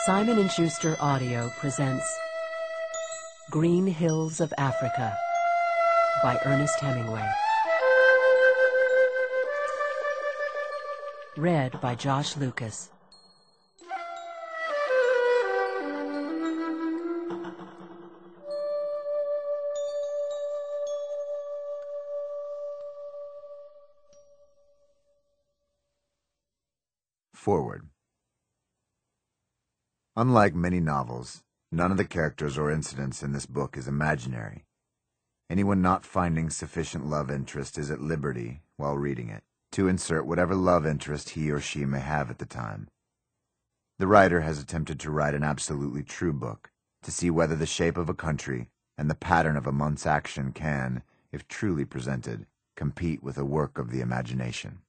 Simon & Schuster Audio presents Green Hills of Africa by Ernest Hemingway. Read by Josh Lucas. Forward. Unlike many novels, none of the characters or incidents in this book is imaginary. Anyone not finding sufficient love interest is at liberty, while reading it, to insert whatever love interest he or she may have at the time. The writer has attempted to write an absolutely true book, to see whether the shape of a country and the pattern of a month's action can, if truly presented, compete with a work of the imagination.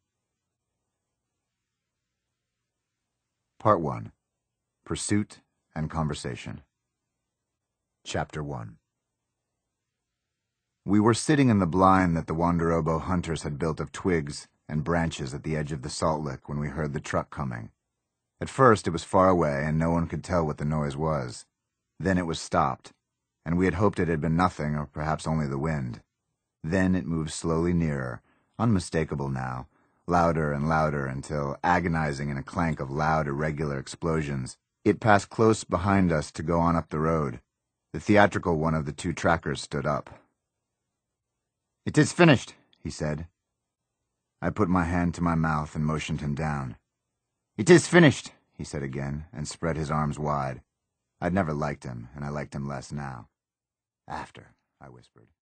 Part 1. Pursuit and Conversation. Chapter 1. We were sitting in the blind that the Wanderobo hunters had built of twigs and branches at the edge of the salt lick when we heard the truck coming. At first it was far away and no one could tell what the noise was. Then it was stopped, and we had hoped it had been nothing or perhaps only the wind. Then it moved slowly nearer, unmistakable now, louder and louder until, agonizing in a clank of loud, irregular explosions, it passed close behind us to go on up the road. The theatrical one of the two trackers stood up. "It is finished," he said. I put my hand to my mouth and motioned him down. "It is finished," he said again, and spread his arms wide. I'd never liked him, and I liked him less now. "After," I whispered.